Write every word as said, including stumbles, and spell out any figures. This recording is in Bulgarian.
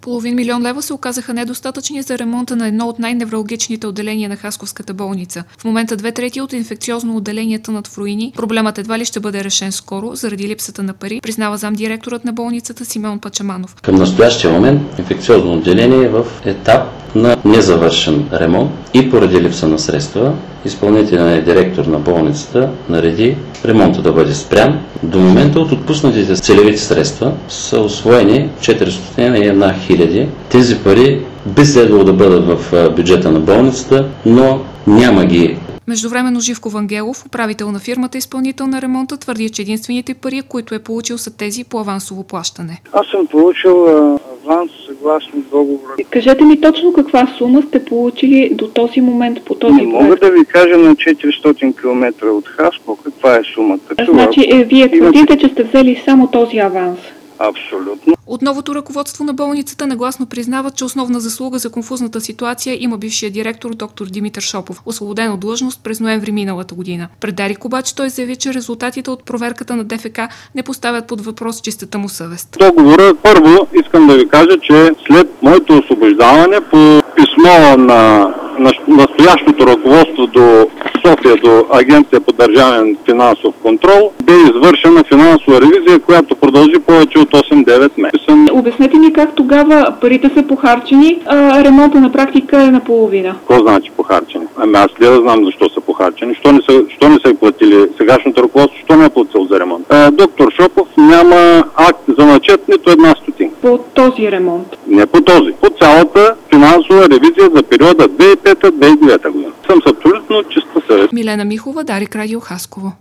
Половин милион лева се оказаха недостатъчни за ремонта на едно от най-невралгичните отделения на Хасковската болница. В момента две трети от инфекциозно отделение тънат в руини. Проблемът едва ли ще бъде решен скоро, заради липсата на пари, признава замдиректорът на болницата Симеон Пачаманов. Към настоящия момент инфекциозно отделение е в етап на незавършен ремонт и поради липса на средства изпълнителният директор на болницата нареди ремонта да бъде спрян. До момента от отпуснатите целевите средства са усвоени четиристотин и една хиляди. Тези пари би следвало да бъдат в бюджета на болницата, но няма ги. Междувременно Живко Вангелов, управител на фирмата изпълнител на ремонта, твърди, че единствените пари, които е получил, са тези по авансово плащане. Аз съм получил аванс съгласно договора. Кажете ми точно каква сума сте получили до този момент по този Не проект? мога да ви кажа на четиристотин километра от Хаско каква е сумата. Значи е, вие твърдите, че сте взели само този аванс? Абсолютно. От новото ръководство на болницата нагласно признават, че основна заслуга за конфузната ситуация има бившия директор доктор Димитър Шопов, освободен от длъжност през ноември миналата година. Пред Дарик обаче той заяви, че резултатите от проверката на ДФК не поставят под въпрос чистата му съвест. Договора, първо искам да ви кажа, че след моето освобождаване по писмо на настоящото ръководство до София, до Агенция по държавен финансов контрол, бе извършена финансова ревизия, която продължи повече от осем-девет месеца. Обяснете ми как тогава парите са похарчени, а ремонта на практика е наполовина. Какво значи похарчени? Ами аз ли да знам защо са похарчени? Що не са, що не са платили сегашното ръководство? Що не е платил за ремонт? А, доктор Шопов няма акт за начет нито една стотинка. По този ремонт? Не по този. По цялата финансова ревизия за периода две хиляди и пета - две хиляди и девета година. Съм с абсолютно чиста съвест. Милена Михова, Дарик, Радио Хасково.